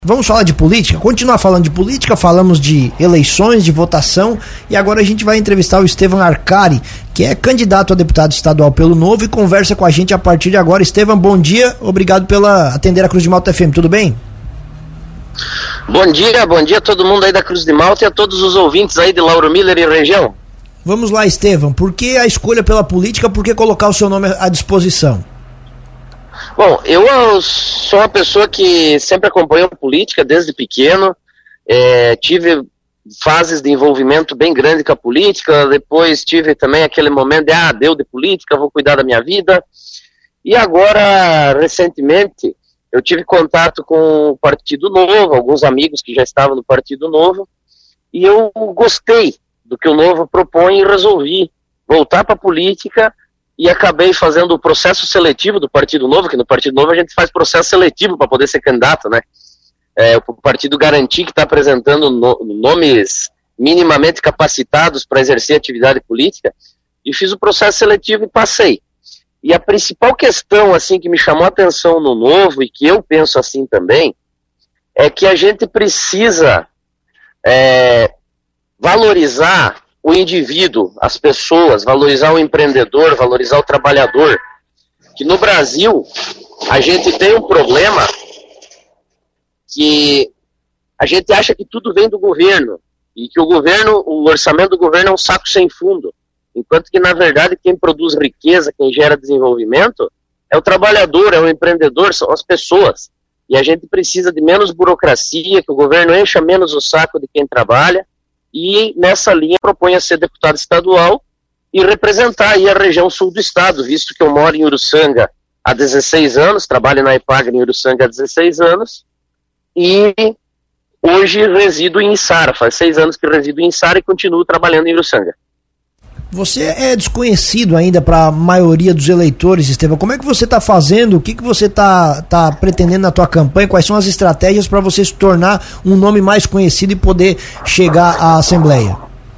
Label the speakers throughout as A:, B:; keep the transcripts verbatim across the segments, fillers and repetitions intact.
A: Vamos falar de política? Continuar falando de política, falamos de eleições, de votação, e agora a gente vai entrevistar o Estevam Arcari, que é candidato a deputado estadual pelo Novo e conversa com a gente a partir de agora. Estevam, bom dia, obrigado pela atender a Cruz de Malta F M, tudo bem?
B: Bom dia, bom dia a todo mundo aí da Cruz de Malta e a todos os ouvintes aí de Lauro Miller e região.
A: Vamos lá, Estevam, por que a escolha pela política, por que colocar o seu nome à disposição?
B: Bom, eu sou uma pessoa que sempre acompanhou política desde pequeno, é, tive fases de envolvimento bem grande com a política, depois tive também aquele momento de, ah, deu de política, vou cuidar da minha vida, e agora, recentemente, eu tive contato com o Partido Novo, alguns amigos que já estavam no Partido Novo, e eu gostei do que o Novo propõe e resolvi voltar para a política. E acabei fazendo o processo seletivo do Partido Novo, que no Partido Novo a gente faz processo seletivo para poder ser candidato, né? É, o partido garantir que está apresentando no, nomes minimamente capacitados para exercer atividade política, e fiz o processo seletivo e passei. E a principal questão, assim, que me chamou a atenção no Novo, e que eu penso assim também, é que a gente precisa é, valorizar o indivíduo, as pessoas, valorizar o empreendedor, valorizar o trabalhador. Que no Brasil, a gente tem um problema que a gente acha que tudo vem do governo, e que o governo, o orçamento do governo é um saco sem fundo, enquanto que, na verdade, quem produz riqueza, quem gera desenvolvimento, é o trabalhador, é o empreendedor, são as pessoas. E a gente precisa de menos burocracia, que o governo encha menos o saco de quem trabalha, e nessa linha propõe a ser deputado estadual e representar aí a região sul do estado, visto que eu moro em Uruçanga há dezesseis anos, trabalho na Epagre em Uruçanga há dezesseis anos, e hoje resido em Içara, faz seis anos que resido em Içara e continuo trabalhando em Uruçanga.
A: Você é desconhecido ainda para a maioria dos eleitores, Estevam. Como é que você está fazendo? O que, que você está tá pretendendo na tua campanha? Quais são as estratégias para você se tornar um nome mais conhecido e poder chegar à Assembleia?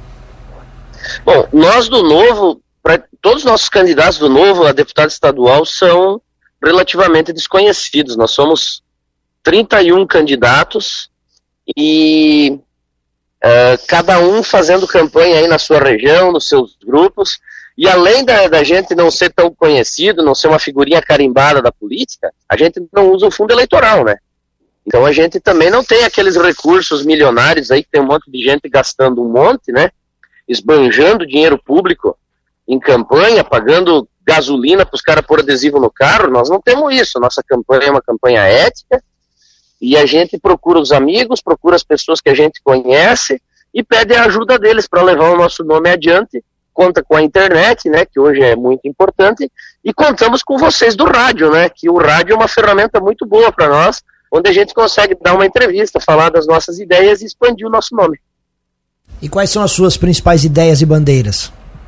B: Bom, nós do Novo, pra, todos os nossos candidatos do Novo a deputado estadual são relativamente desconhecidos. Nós somos trinta e um candidatos e... Uh, cada um fazendo campanha aí na sua região, nos seus grupos, e além da, da gente não ser tão conhecido, não ser uma figurinha carimbada da política, a gente não usa o fundo eleitoral, né? Então a gente também não tem aqueles recursos milionários aí, que tem um monte de gente gastando um monte, né? Esbanjando dinheiro público em campanha, pagando gasolina para os caras pôr adesivo no carro. Nós não temos isso, nossa campanha é uma campanha ética, e a gente procura os amigos, procura as pessoas que a gente conhece e pede a ajuda deles para levar o nosso nome adiante. Conta com a internet, né, que hoje é muito importante, e contamos com vocês do rádio, né, que o rádio é uma ferramenta muito boa para nós, onde a gente consegue dar uma entrevista, falar das nossas ideias e expandir o nosso nome.
A: E quais são as suas principais ideias e bandeiras?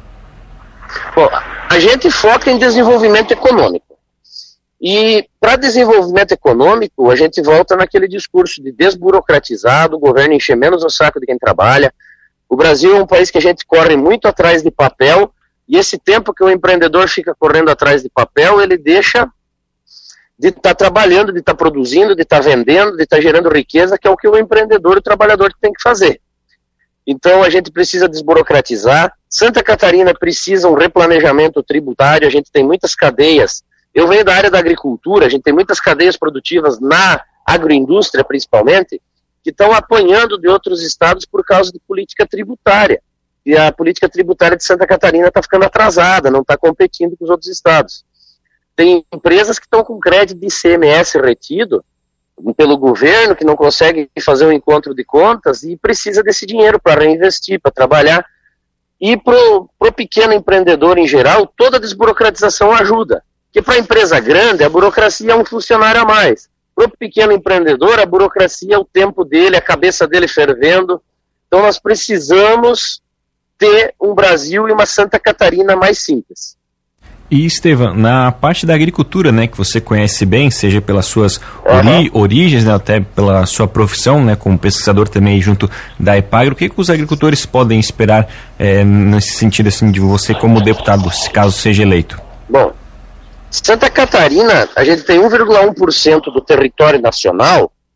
B: Bom, a gente foca em desenvolvimento econômico. E para desenvolvimento econômico, a gente volta naquele discurso de desburocratizar, o governo encher menos o saco de quem trabalha. O Brasil é um país que a gente corre muito atrás de papel, e esse tempo que o empreendedor fica correndo atrás de papel, ele deixa de estar tá trabalhando, de estar tá produzindo, de estar tá vendendo, de estar tá gerando riqueza, que é o que o empreendedor e o trabalhador tem que fazer. Então a gente precisa desburocratizar. Santa Catarina precisa um replanejamento tributário, a gente tem muitas cadeias. Eu venho da área da agricultura, a gente tem muitas cadeias produtivas na agroindústria, principalmente, que estão apanhando de outros estados por causa de política tributária. E a política tributária de Santa Catarina está ficando atrasada, não está competindo com os outros estados. Tem empresas que estão com crédito de I C M S retido pelo governo, que não conseguem fazer um encontro de contas e precisa desse dinheiro para reinvestir, para trabalhar. E para o pequeno empreendedor em geral, toda a desburocratização ajuda. Porque para a empresa grande, a burocracia é um funcionário a mais. Para o pequeno empreendedor, a burocracia é o tempo dele, a cabeça dele fervendo. Então nós precisamos ter um Brasil e uma Santa Catarina mais simples.
C: E, Estevam, na parte da agricultura, né, que você conhece bem, seja pelas suas ori- uhum. origens, né, até pela sua profissão, né, como pesquisador também junto da Epagre, o que, que os agricultores podem esperar é, nesse sentido assim, de você como deputado, se caso seja eleito?
B: Bom, Santa Catarina, a gente tem um vírgula um por cento do território nacional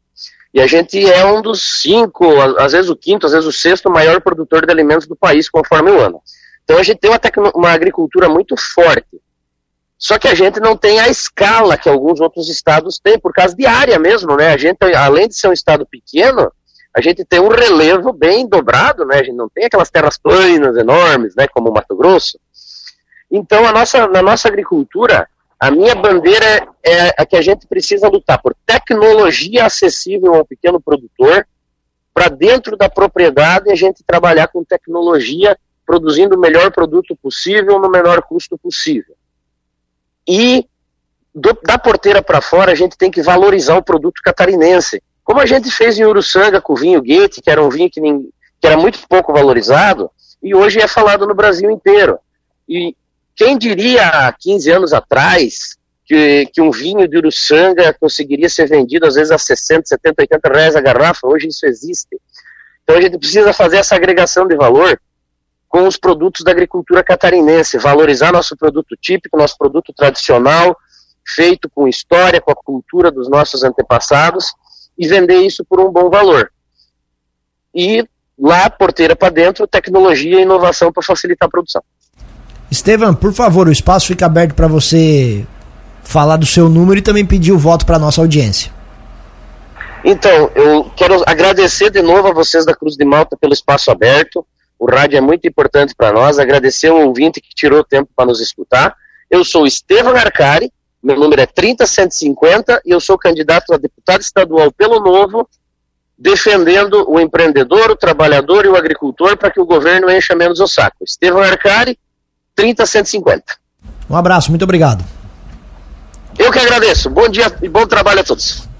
B: E a gente é um dos cinco, às vezes o quinto, às vezes o sexto maior produtor de alimentos do país, conforme o ano. Então a gente tem uma, tecno, uma agricultura muito forte. Só que a gente não tem a escala que alguns outros estados têm, por causa de área mesmo, né? A gente, além de ser um estado pequeno, a gente tem um relevo bem dobrado, né? A gente não tem aquelas terras planas enormes, né? Como o Mato Grosso. Então, a nossa, na nossa agricultura, a minha bandeira é a que a gente precisa lutar por tecnologia acessível ao pequeno produtor, para dentro da propriedade a gente trabalhar com tecnologia, produzindo o melhor produto possível no menor custo possível. E do, da porteira para fora a gente tem que valorizar o produto catarinense, como a gente fez em Uruçanga com o vinho Goethe, que era um vinho que, nem, que era muito pouco valorizado, e hoje é falado no Brasil inteiro. E quem diria há quinze anos atrás que, que um vinho de Uruçanga conseguiria ser vendido às vezes a sessenta, setenta, oitenta reais a garrafa? Hoje isso existe. Então a gente precisa fazer essa agregação de valor com os produtos da agricultura catarinense, valorizar nosso produto típico, nosso produto tradicional, feito com história, com a cultura dos nossos antepassados, e vender isso por um bom valor. E lá, porteira para dentro, tecnologia e inovação para facilitar a produção.
A: Estevam, por favor, o espaço fica aberto para você falar do seu número e também pedir o voto para a nossa audiência.
B: Então, eu quero agradecer de novo a vocês da Cruz de Malta pelo espaço aberto. O rádio é muito importante para nós. Agradecer ao ouvinte que tirou tempo para nos escutar. Eu sou Estevam Arcari, meu número é trinta cento e cinquenta e eu sou candidato a deputado estadual pelo Novo, defendendo o empreendedor, o trabalhador e o agricultor para que o governo encha menos o saco. Estevam Arcari, trinta cento e cinquenta.
A: Um abraço, muito obrigado.
B: Eu que agradeço. Bom dia e bom trabalho a todos.